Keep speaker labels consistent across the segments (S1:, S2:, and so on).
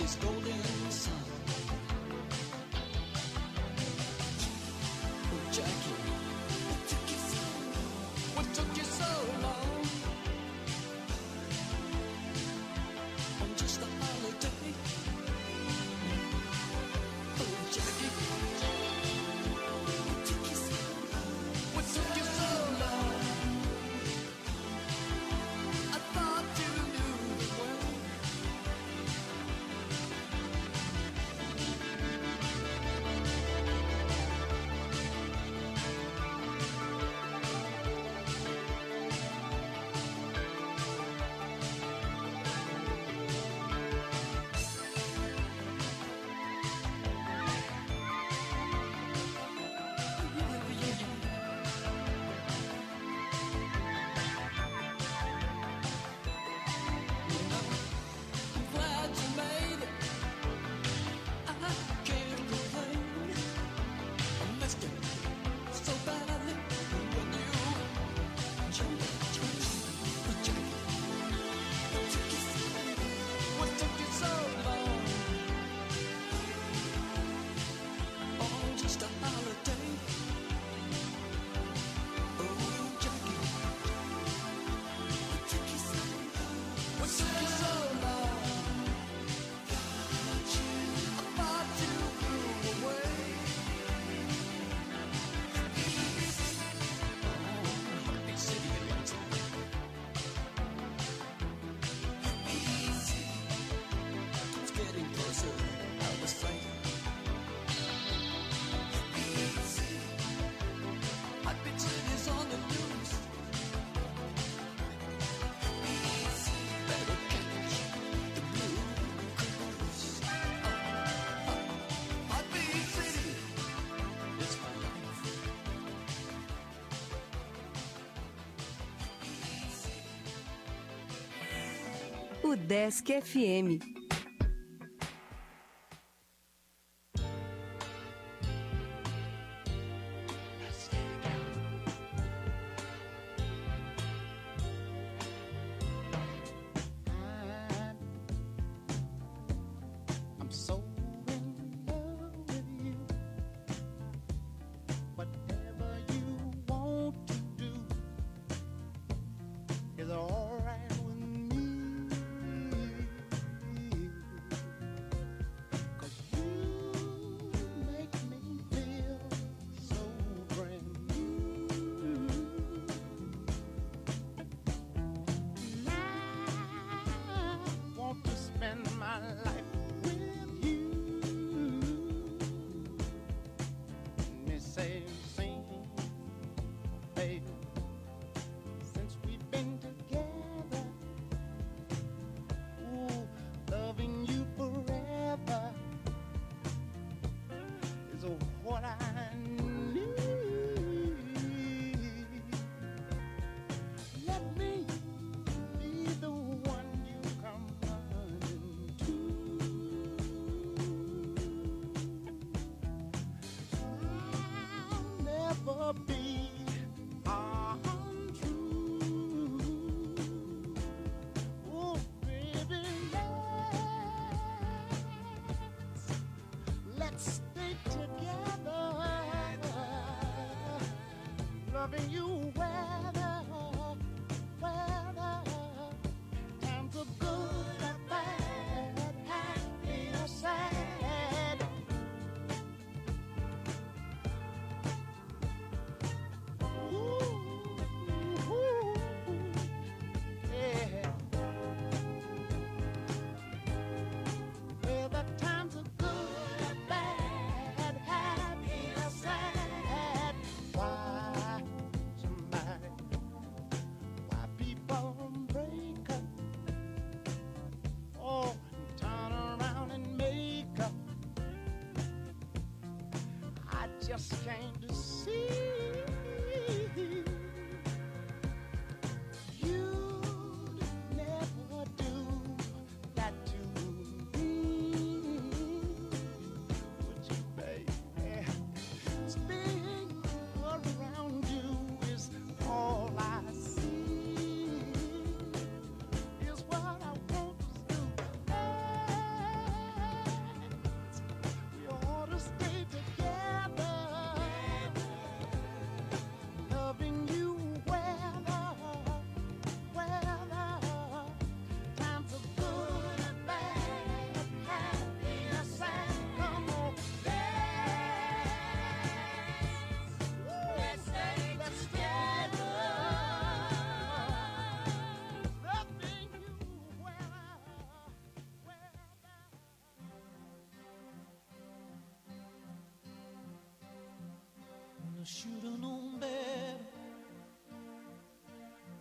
S1: Desk FM.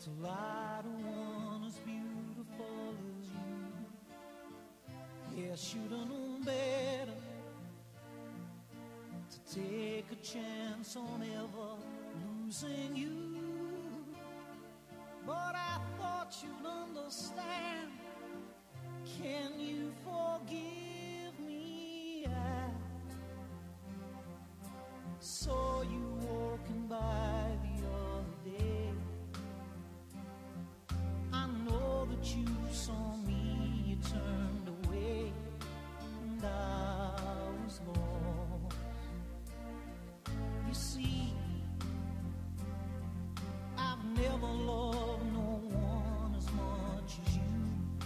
S1: to lie to one as beautiful as you. Yeah, should've known better to take a chance on ever losing you. But I thought you'd understand. Can you forgive me? I saw you walking by the other day. I know that you saw me, you turned away, and I was lost. You see, I've never loved no one as much as you.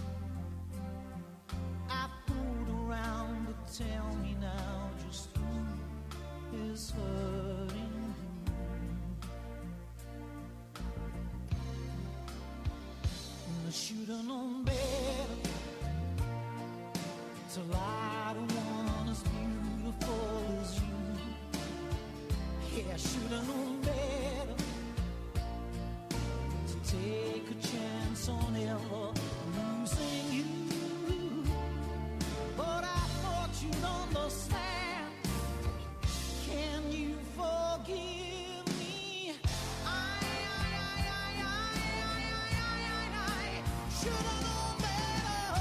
S1: I fooled around, but tell me now just who is hurting who. And I should've known better to lie to one as beautiful as you. Yeah, I should've known better to take a chance on ever losing you. But I thought you'd understand. Can you forgive me? I should've known better.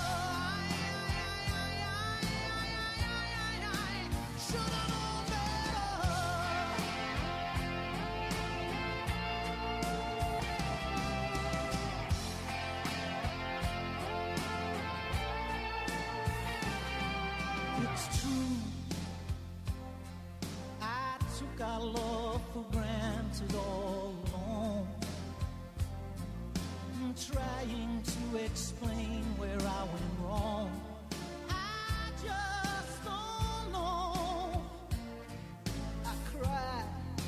S1: I should've known better. It's true, I took our love for granted all along. I'm trying to explain where I went wrong. I just don't know. I cry,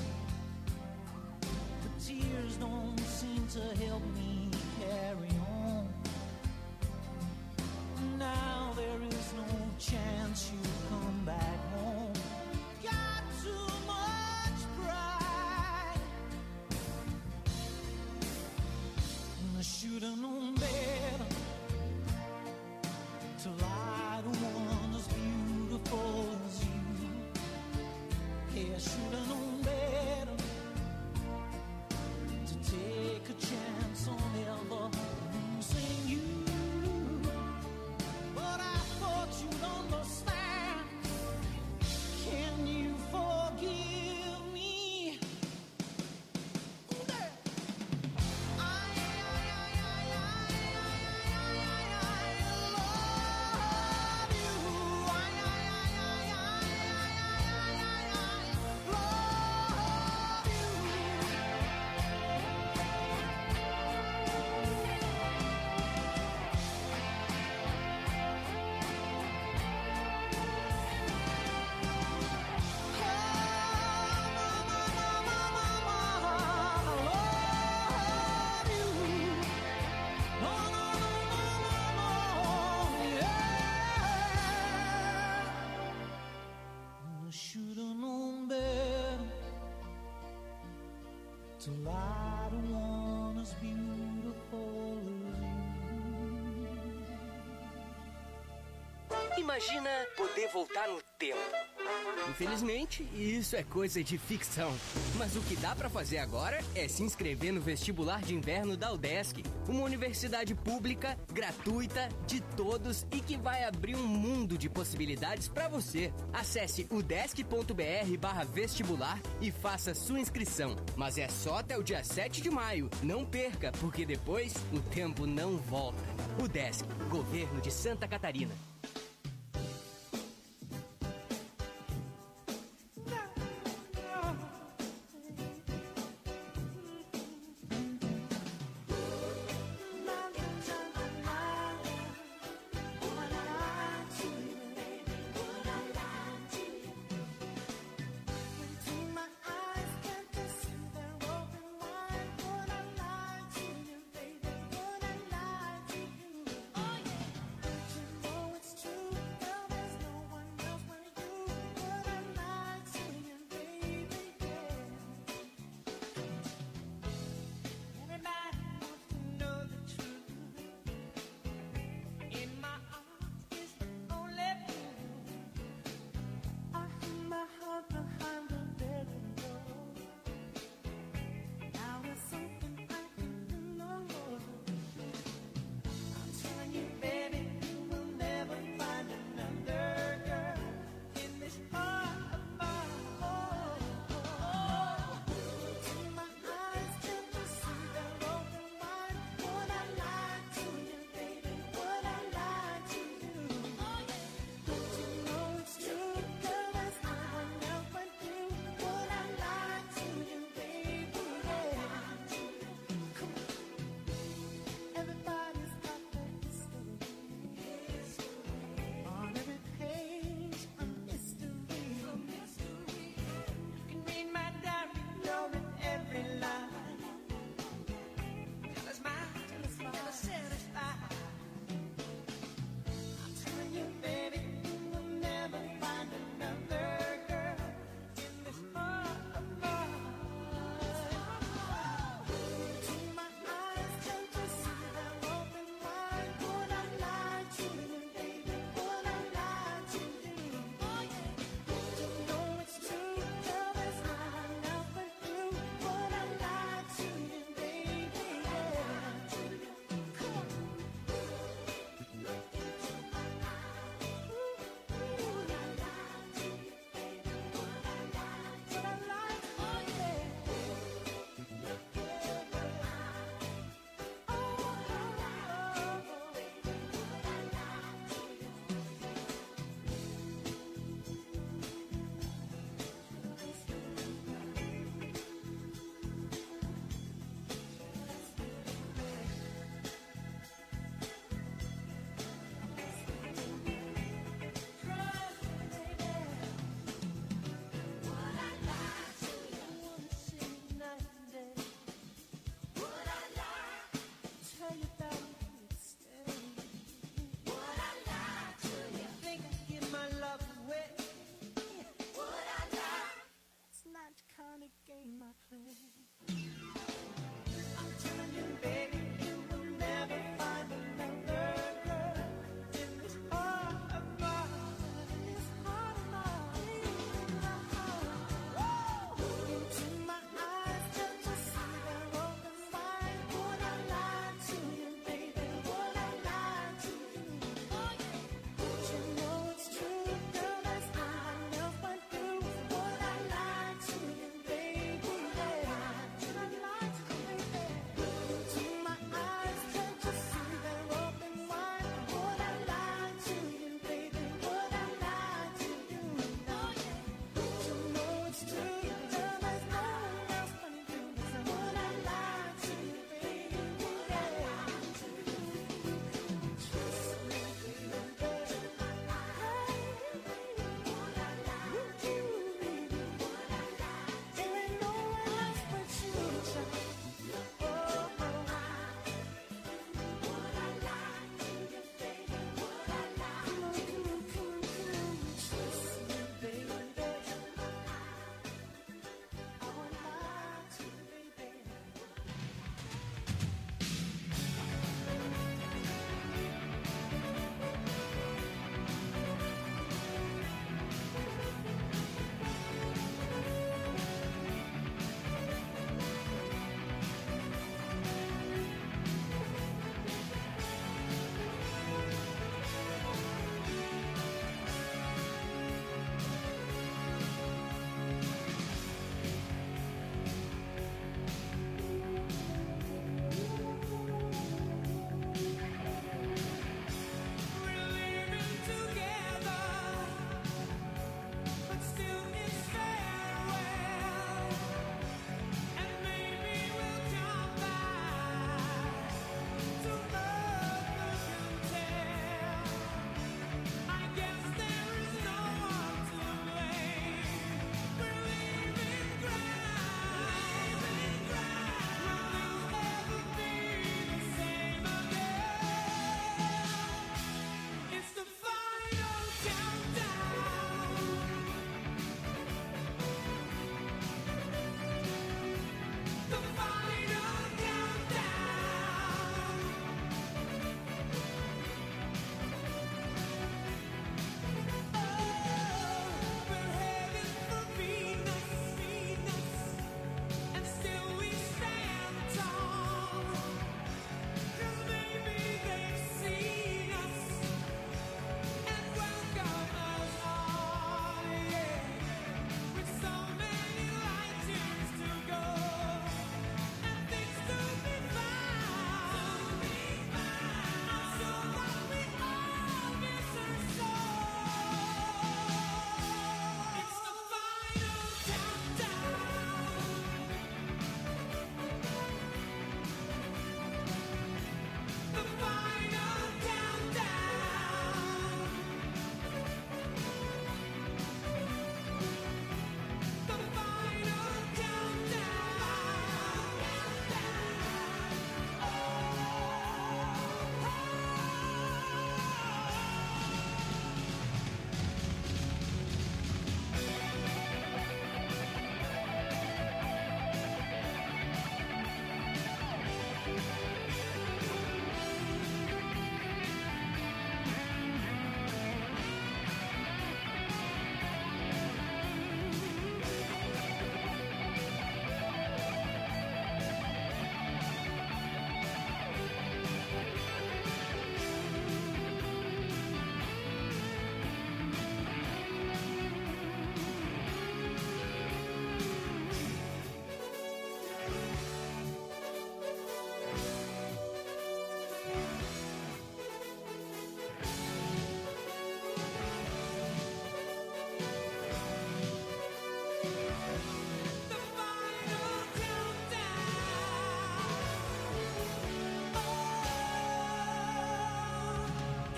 S1: but tears don't seem to help me carry on. Now there is no chance you come back home. Got too much pride, and I should've known better to lie to one as beautiful as you. Yeah, I should've known better to take a chance on ever losing you. But I thought you'd understand. Can you forgive me? I love you. Should've known better to lie to one as beautiful as you.
S2: Imagina poder voltar no tempo. Infelizmente, isso é coisa de ficção. Mas o que dá pra fazer agora é se inscrever no vestibular de inverno da UDESC, uma universidade pública, gratuita, de todos e que vai abrir um mundo de possibilidades pra você. Acesse udesc.br/vestibular e faça sua inscrição. Mas é só até o dia 7 de maio. Não perca, porque depois o tempo não volta. UDESC, Governo de Santa Catarina.
S3: It's true.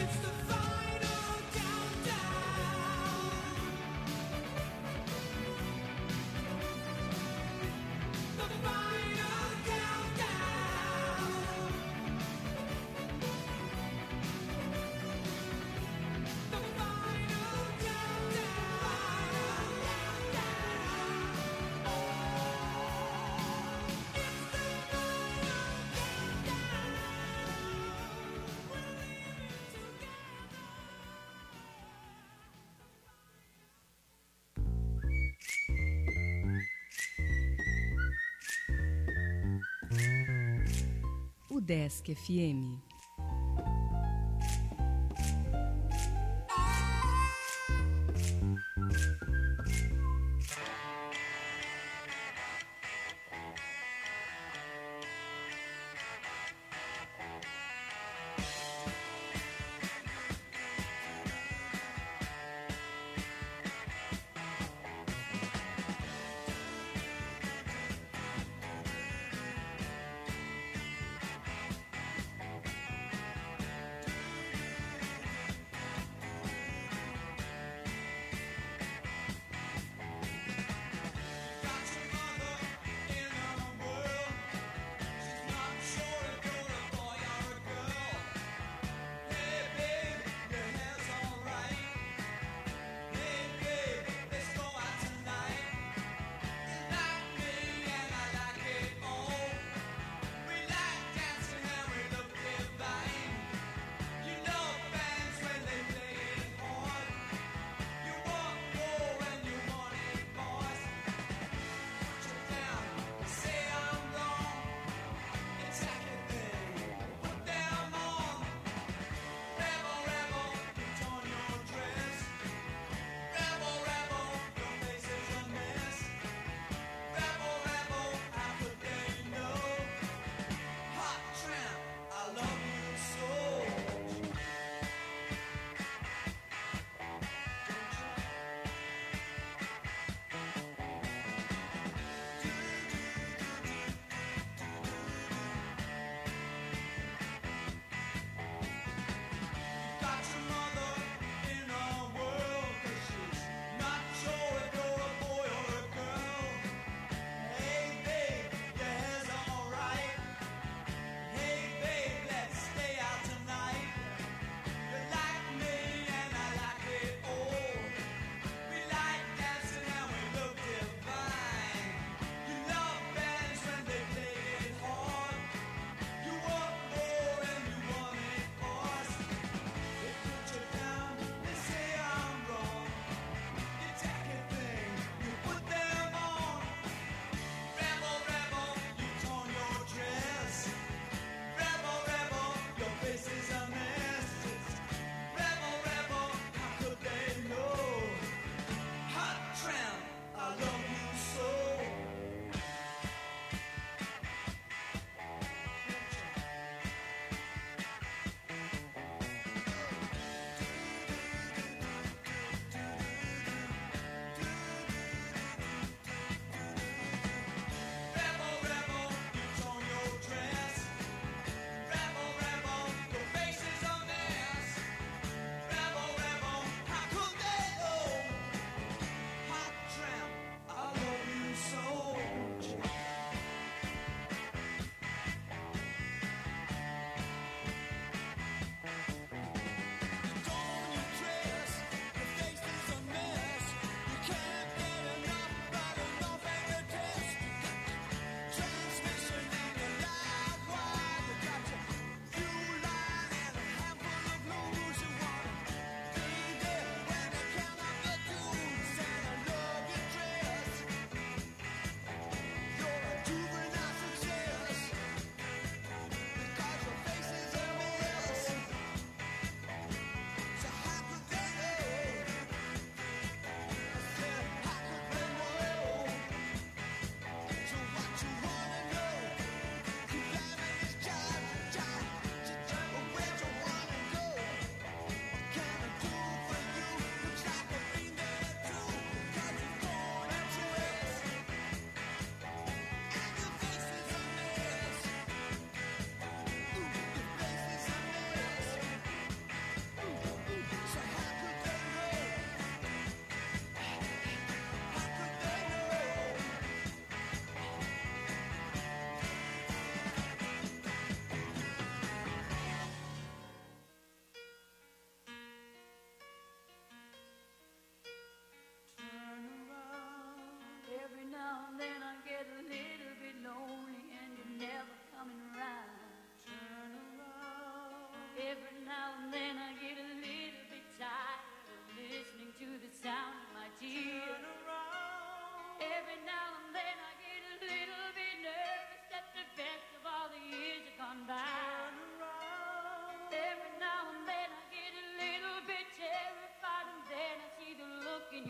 S3: Desk FM.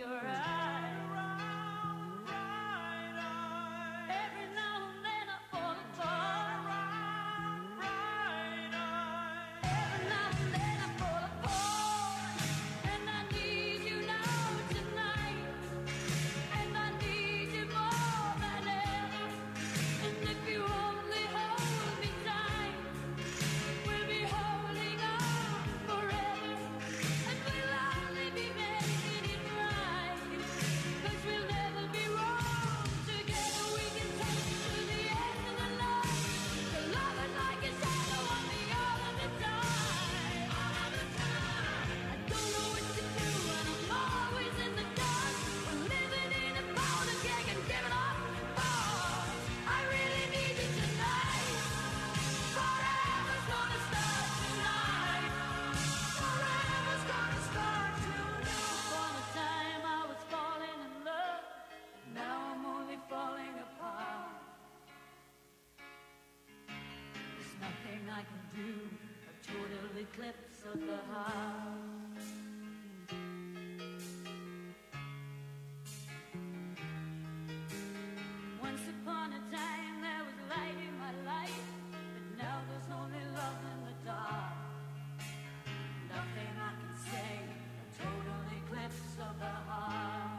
S1: your eyes. Every now and then I fall apart. Every now and then I fall apart. And I need you now tonight. And I need you more than ever. And if you only hold me tight, we'll be holding on forever. And we'll only be making it right. 'Cause we'll never be wrong. Together we can take it to the end of the line. The love is like a shadow on me all of the time. All of the time. I don't know what to do and I'm always in the dark. We're living in a powder keg and giving up fast. I really need you tonight. Forever's gonna start tonight. Forever's gonna start tonight. Upon a time I was falling in love. Now I'm only falling apart. There's nothing I can do. A total eclipse of the heart. Once upon a time there was light in my life, but now there's only love in the dark. Nothing I can say, a total eclipse of the heart.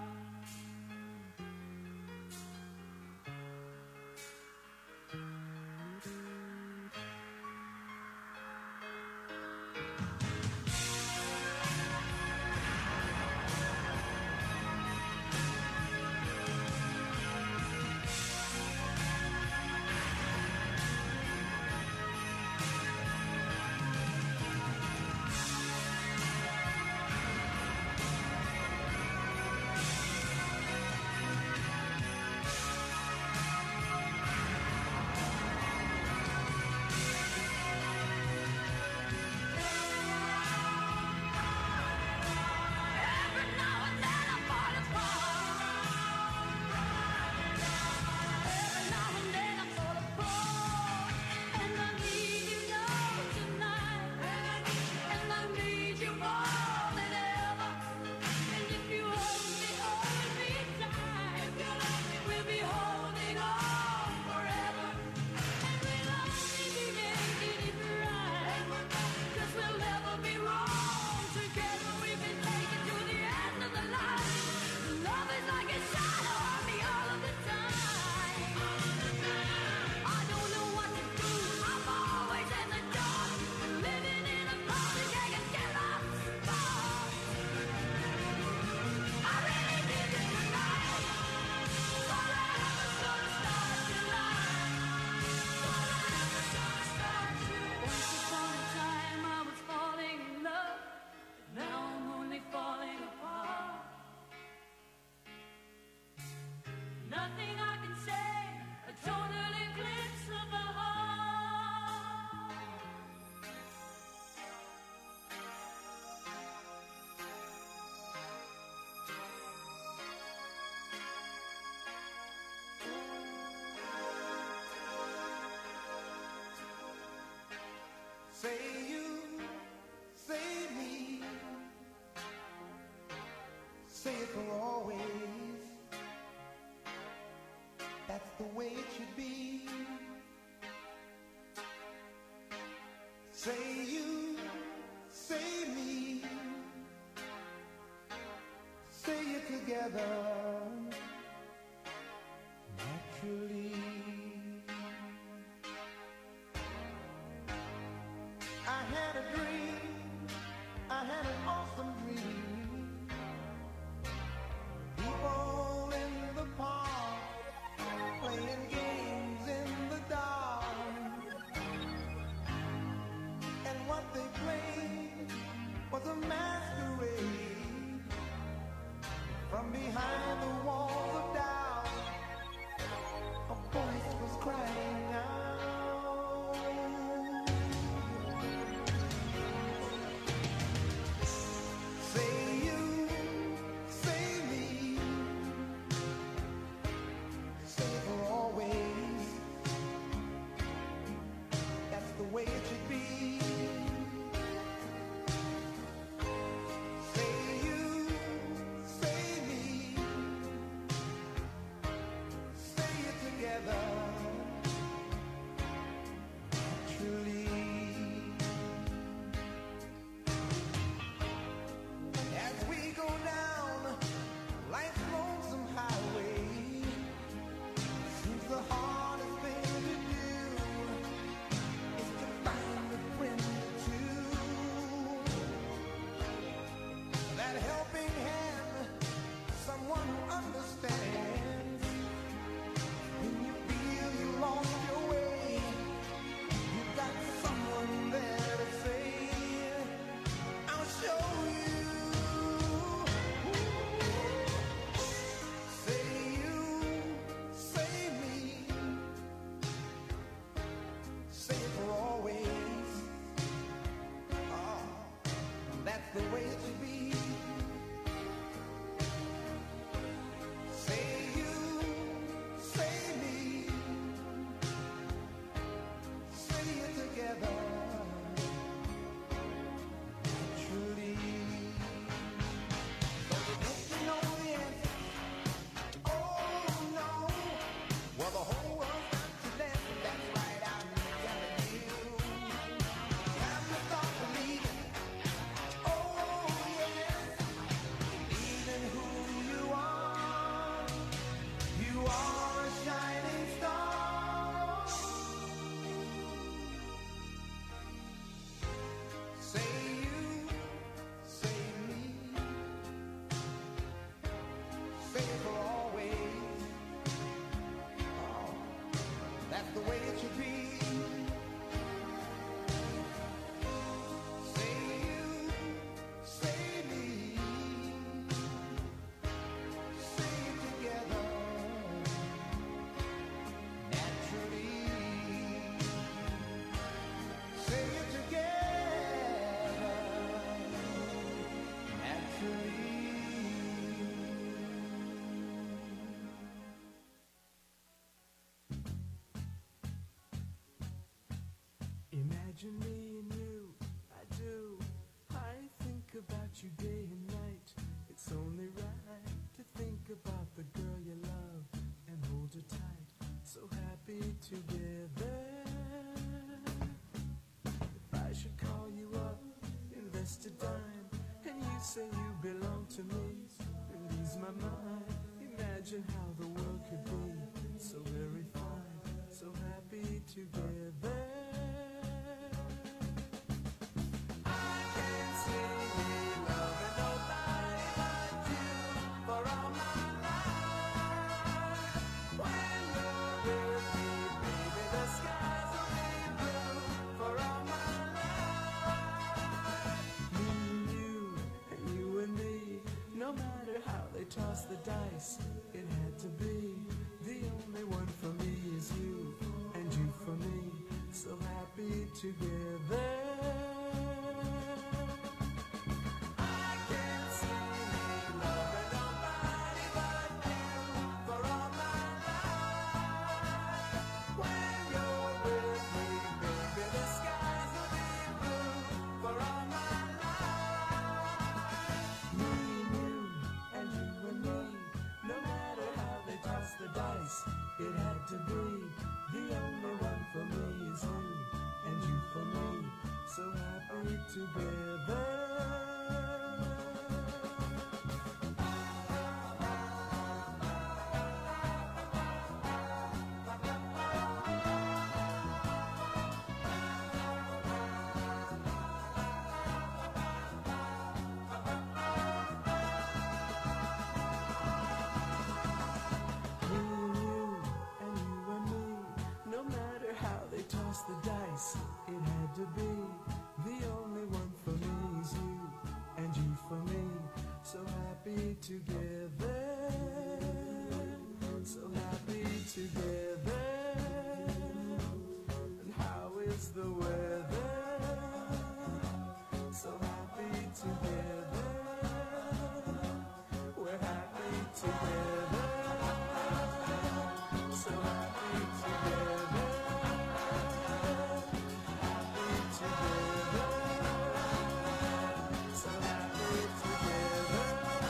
S1: Every now and then I fall apart. Every now and then I fall apart. And I need you now tonight. And I need you more than ever. And if you hold me tight, we'll be holding on forever. And we'll only be making it right. 'Cause we'll never be wrong. Together we can take it to the end of the line. Love is like a shadow on me all of the time. I don't know what to do. I'm always in the dark. Living in a powder keg and get lost. I really need you tonight. Forever's gonna start tonight. Forever's gonna start tonight. Once upon a time I was falling in love. Now I'm only falling apart. Nothing I can say, a total eclipse of the heart.
S4: Say you, say me, say it for always. That's the way it should be. Say you, say me, say it together naturally. I had a dream, I had an awesome dream. People in the park playing games in the dark. And what they played was a masquerade from behind the
S5: Imagine me and you, I do. I think about you day and night. It's only right to think about the girl you love and hold her tight. So happy together. If I should call you up, invest a dime, and you say you belong to me, release my mind. Imagine how the world could be so very fine, so happy together. I can't see me loving nobody but you for all my life. When you're with me, baby, the skies will be blue for all my life. Me and you and me, no matter how they toss the dice, it had to be. The only one for me is you, and you for me, so happy together. I can't see me loving nobody but you for all my life. When you're with me, baby, the skies will be blue for all my life. Me and me, no matter how they toss the dice, it had to be. The only one for me is you, and you for me, so happy together. No matter how they toss the dice, it had to be. The only one for me is you, and you for me, so happy together. So happy together. And how is the weather? So happy together. We're happy together. So happy together. Happy together. So happy together.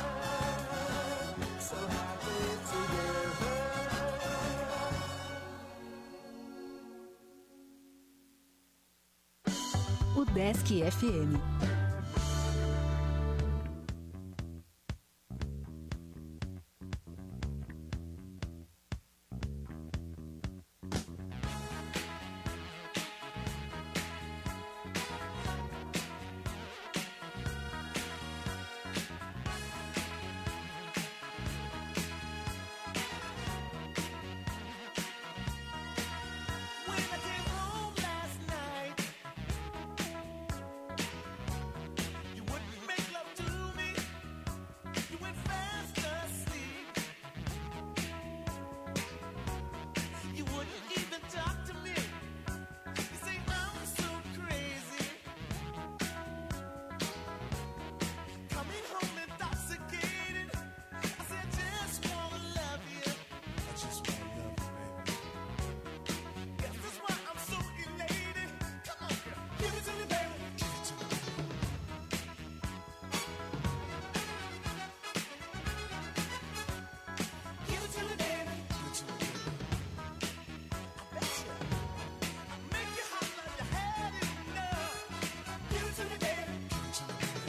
S5: So happy together.
S3: Udesc FM.
S5: When I came home last night, you wouldn't make love to me. You went fast asleep. You wouldn't even talk to me. You say I'm so crazy. Coming home intoxicated. I said I just wanna love you. I just wanna love you, baby. Guess that's why I'm so elated. Come on, girl, give it to me, baby. Give it to me. Give it to me, baby. Give it to me, baby. I bet you. I make you holler, you had enough. Give it to me, baby. Give it to me, baby.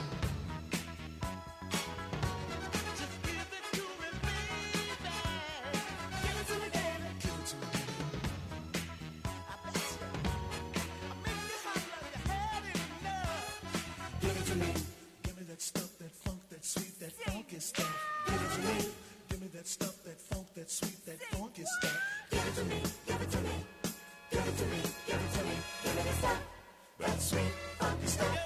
S5: Just give it to me, baby. Give it to me, baby. Give it to me, baby. I bet you. I make you holler, you had enough. Give it to me. Give me that stuff, that funk, that sweet, that funky stuff. Give it to me. Give me that stuff, that funk, that sweet, that funky stuff. Give it to me. Give it to me. Give it to me. Give it to me. Give me that stuff, that sweet, funky stuff.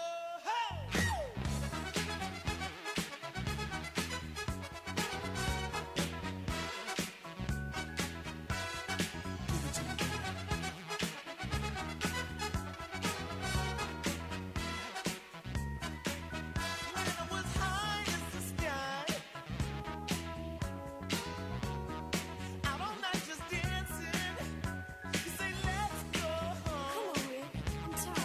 S5: Give it to me. When I was high as the sky, out all night just dancing. You say let's go home.
S1: Come on, Rick. I'm tired.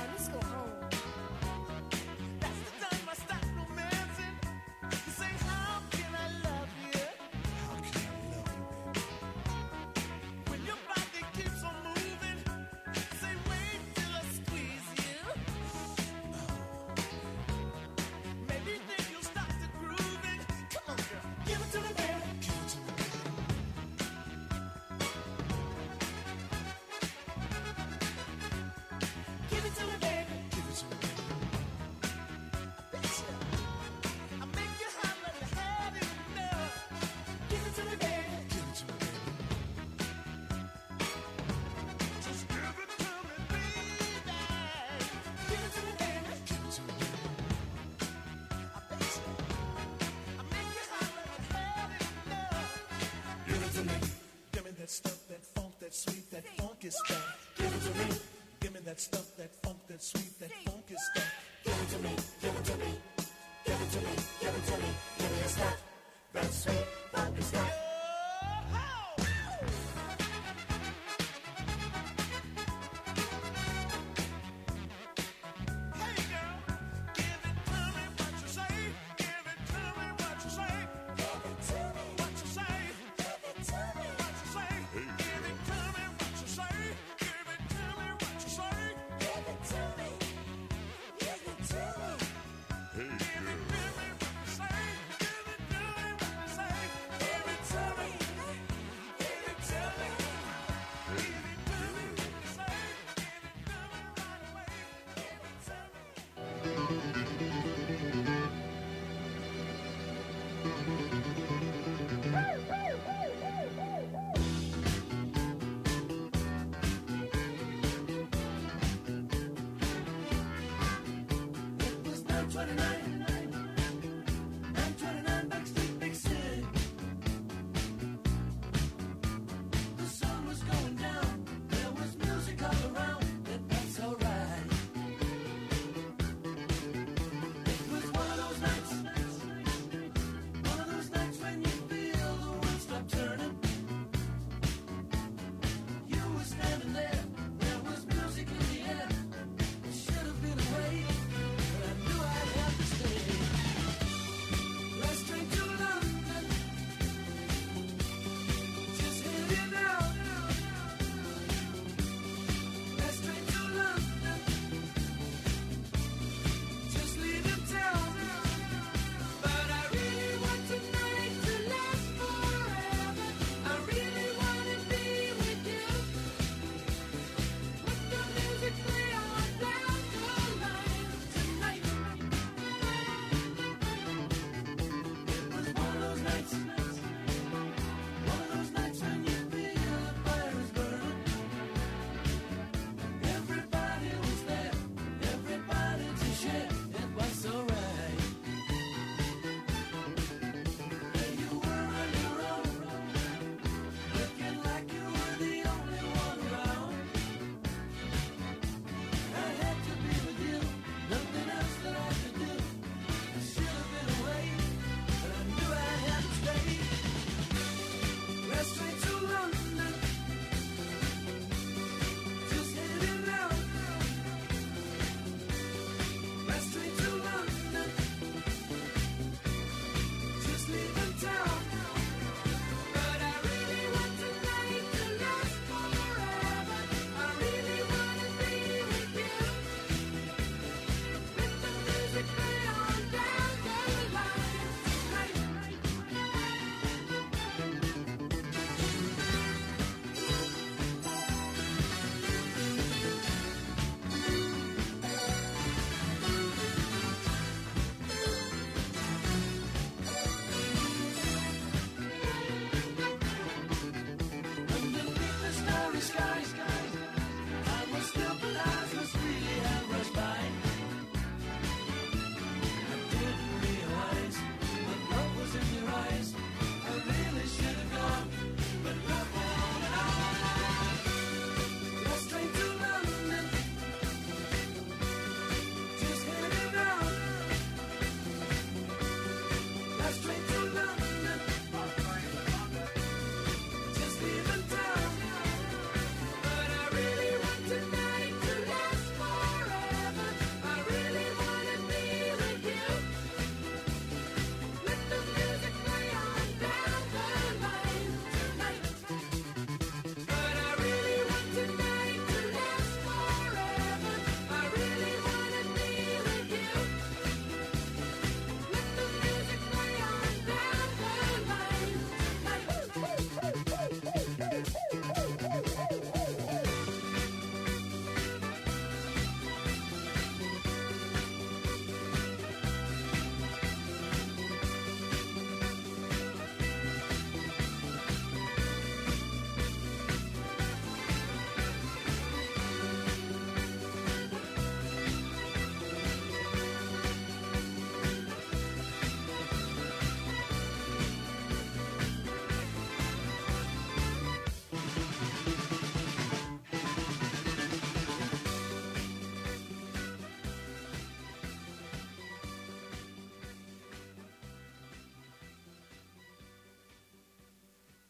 S5: Standing there, should have been away, but I knew I'd have to stay.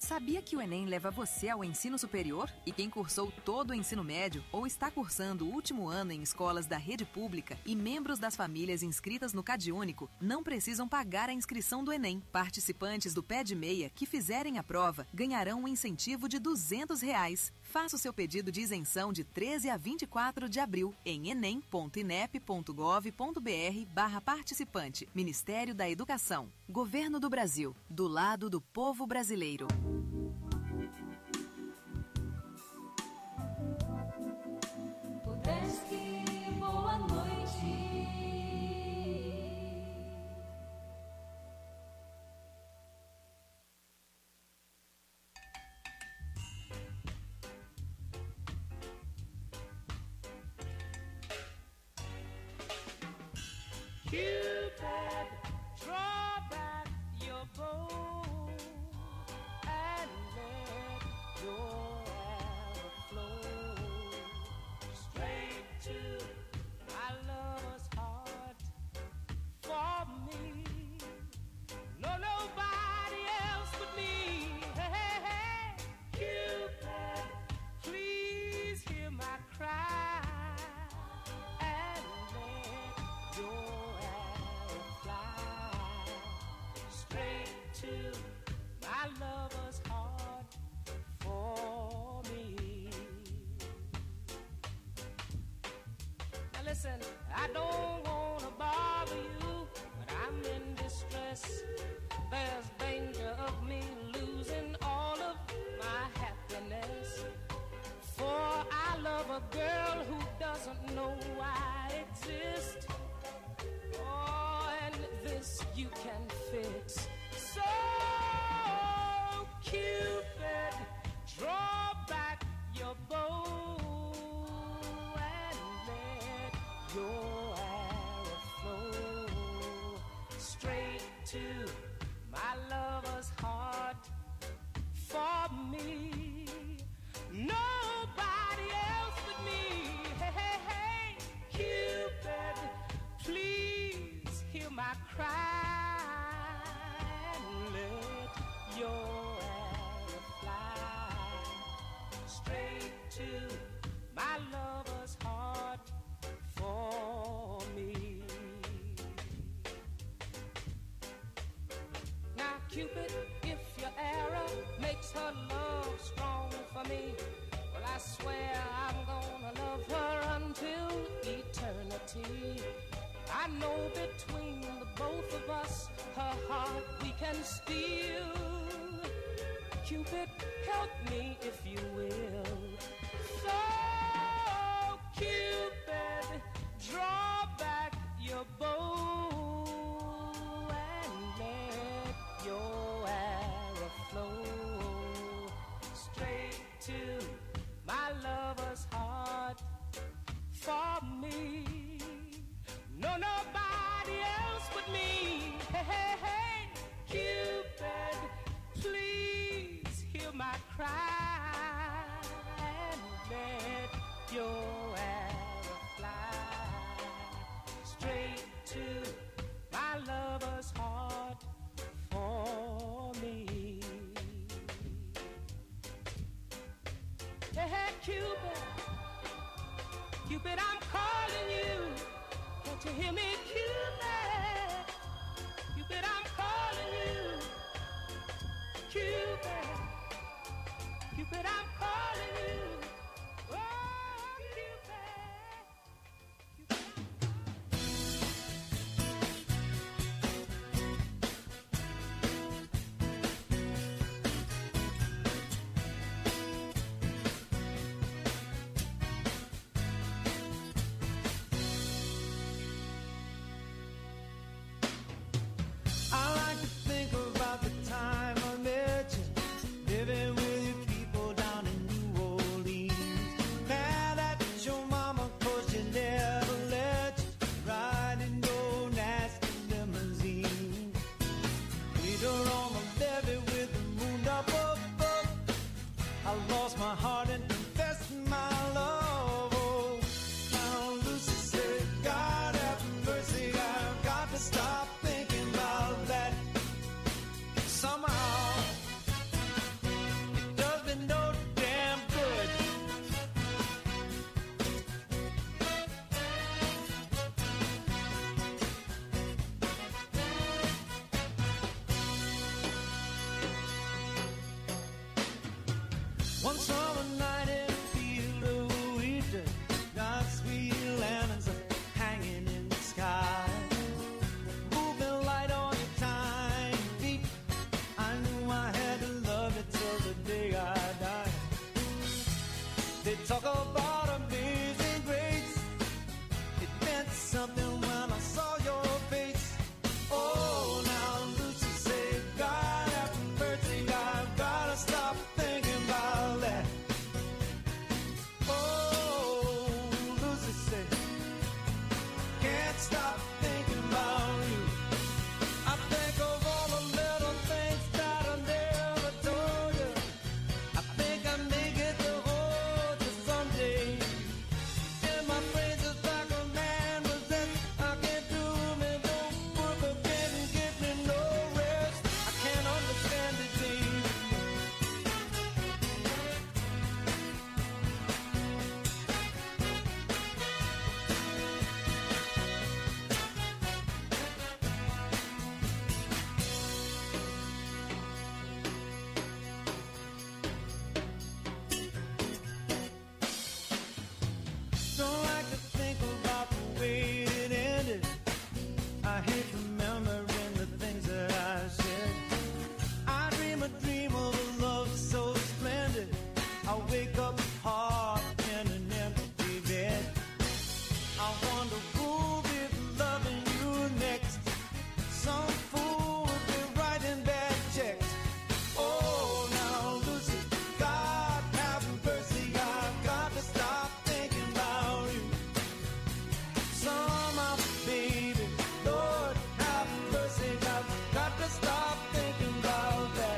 S6: Sabia que o Enem leva você ao ensino superior? E quem cursou todo o ensino médio ou está cursando o último ano em escolas da rede pública e membros das famílias inscritas no CadÚnico não precisam pagar a inscrição do Enem. Participantes do Pé de Meia que fizerem a prova ganharão um incentivo de R$200. Faça o seu pedido de isenção de 13 a 24 de abril em enem.inep.gov.br/participante. Ministério da Educação. Governo do Brasil. Do lado do povo brasileiro.
S1: Boa noite.
S5: Cupid, draw back your bow and let your arrow flow straight to my lover's heart. For me, no nobody else but me. Hey, hey, hey. Cupid, please hear my cry and let your arrow fly straight to my lover's heart. For me. Now listen, I don't wanna bother you, but I'm in distress. There's danger of me losing all of my happiness. For I love a girl who doesn't know I exist. Oh, and this you can fix. So, Cupid, draw back your bow and let your arrow flow straight to my lover's heart. For me, nobody else but me. Hey, hey, hey, Cupid, please hear my cry and let your arrow fly straight to my lover's heart. For me. Now, Cupid, if your arrow makes her love strong for me, well, I swear I'm gonna love her until eternity. I know between the both of us, her heart we can steal. Cupid, help me if you will. So, Cupid, draw back your bow and let your arrow flow straight to my lover's heart. For me, no nobody else but me. Hey, hey, hey, Cupid, please hear my cry and let your arrow fly straight to my lover's heart. For me. Hey, hey, Cupid, Cupid, I'm calling you. Can't you hear me, Cupid? Cupid, I'm calling you. Cupid, Cupid, I'm calling you. Oh,
S4: I like to think about the time I met you, living with you people down in New Orleans. Mad at your mama 'cause you never let you ride in your nasty limousine. Later on the levee with the moon up above, I lost my heart and confessed my love. Oh, now Lucy said, God have mercy, I've got to stop thinking about that. stop thinking about you. I think of all the little things that I never told you. I think I may get to hold you someday. And my brain just like a man possessed. I can't do me no good, but can't give me no rest. I can't understand it, baby. Don't like to think about the way it ended. I hate remembering the things that I said. I dream a dream of a love so splendid. I wake up hard in an empty bed. I wonder who'll be loving you next. Some fool would be writing bad checks. Oh, now Lucy, God have mercy, I've got to stop thinking about you. Summer, baby, Lord have mercy, I've got to stop thinking about that.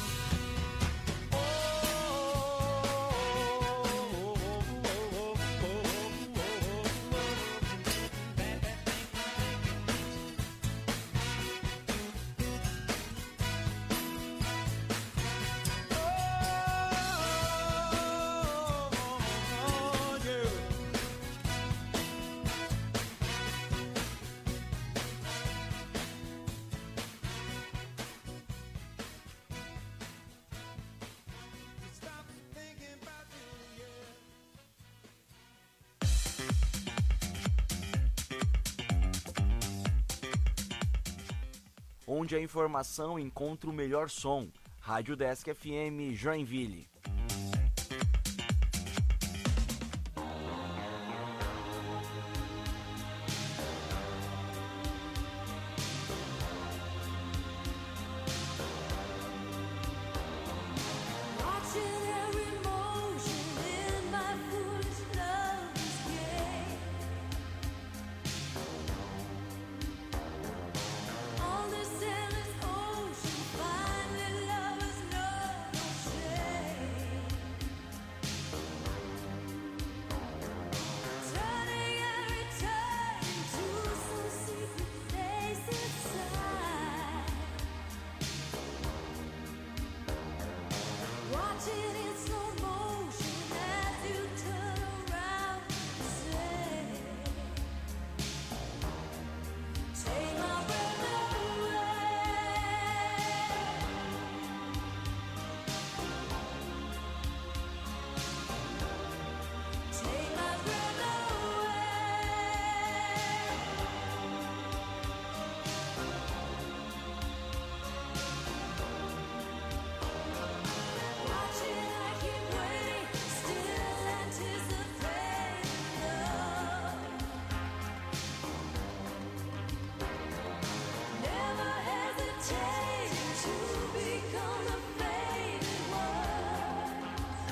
S4: Stop thinking about you, yeah.
S7: Onde a informação encontra o melhor som. Rádio Desk FM Joinville.
S1: Watching every motion in my foolish love's game. On this endless ocean, finally lovers know no shame. Turning every turn to some secret place inside. Watching in slow motion as you turn around and say, take my breath away. Take my breath away. Watching, I keep waiting, still anticipating love. Never hesitating to become the faded one.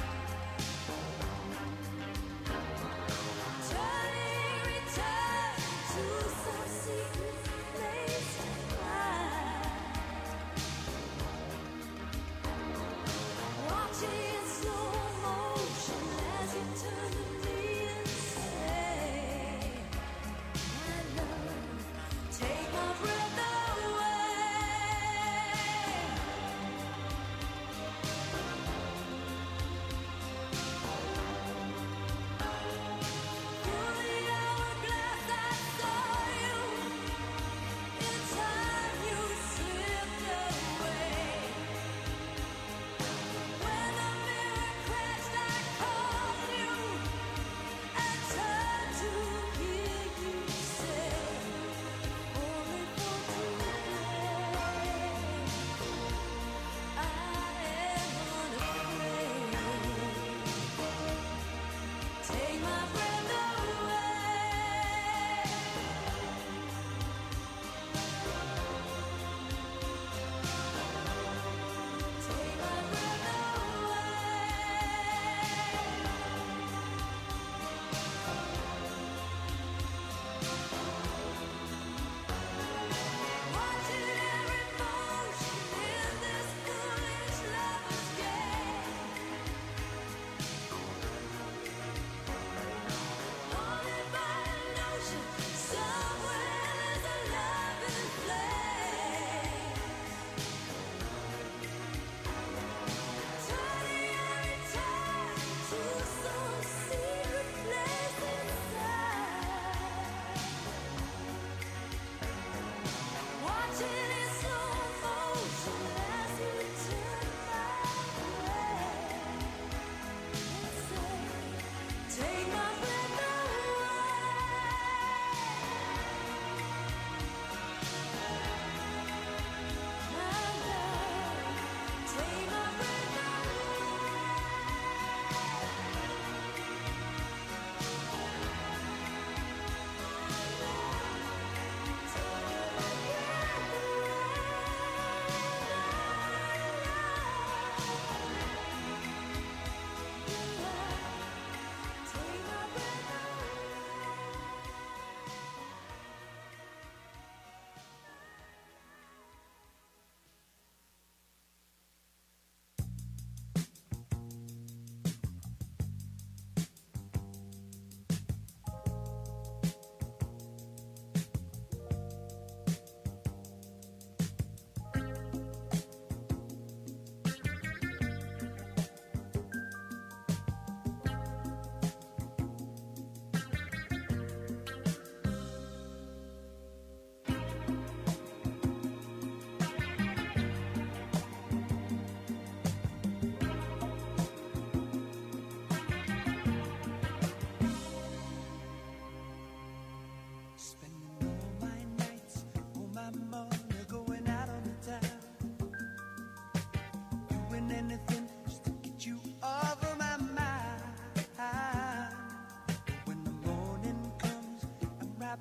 S1: Turning return to some secret place to hide. Watching in slow motion as you turn to me and say, my love, take my breath away. Through the hourglass I saw you.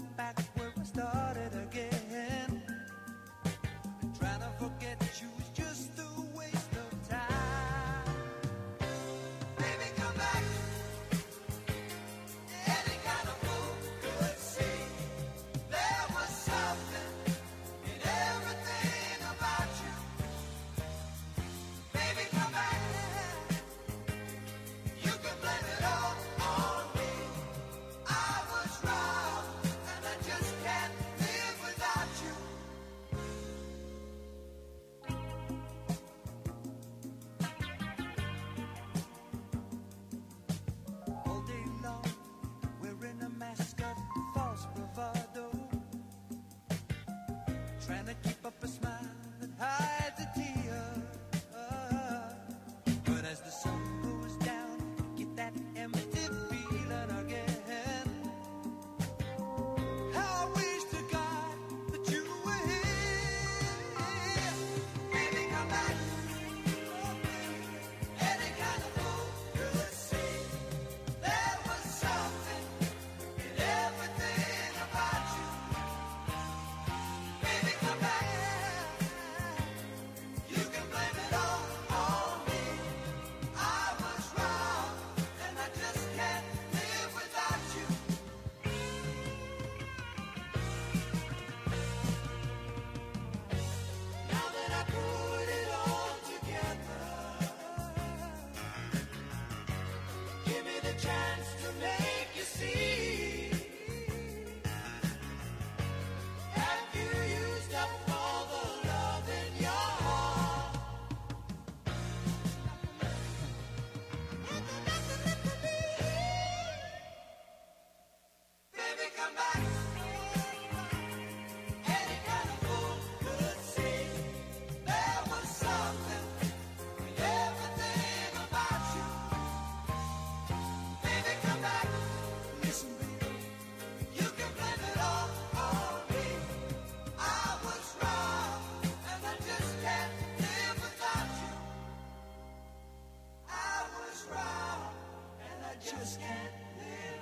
S4: back where I started again. Trying to forget you is just a waste of time. Baby, come back. Any kind of fool could see there was something in everything about you. Baby, come back. You can blame it all on me. I was wrong, and I just can't live without you. All day long, wearing a mask of false bravado, trying to keep up a smile that hides a tear. But as the sun goes down, get that empty feeling again. How I wish to God that you were here. Baby, come back. Any kind of fool could see there was something in everything about you. Baby, come back. You can blame it all on me. I was wrong, and I just can't live without you. Now that I put it all together, give me the chance to make you see. Have you used up all the love in your heart? Baby, come back. Any kind of fool could see there was something in everything about you. Baby, come back. Listen, baby, you can blame it all on me. I was wrong, and I just can't live without you. I was wrong, and I just can't live.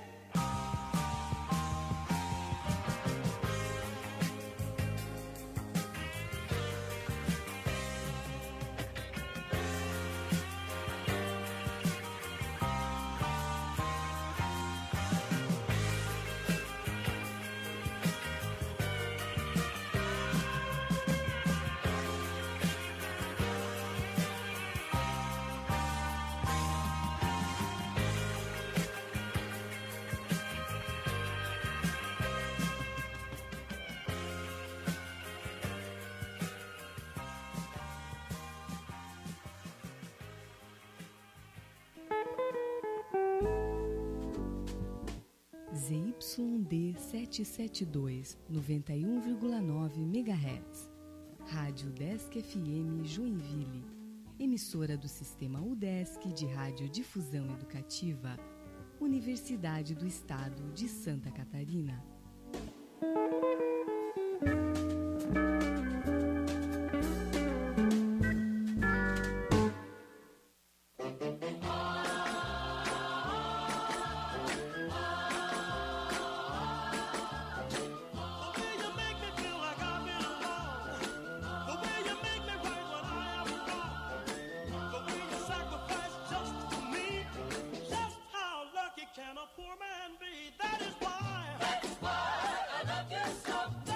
S3: ZYD 772, 91,9 MHz. Rádio Desk FM Joinville. Emissora do Sistema UDESC de Radiodifusão Educativa. Universidade do Estado de Santa Catarina.
S5: Can a poor man be? That is why I love you so.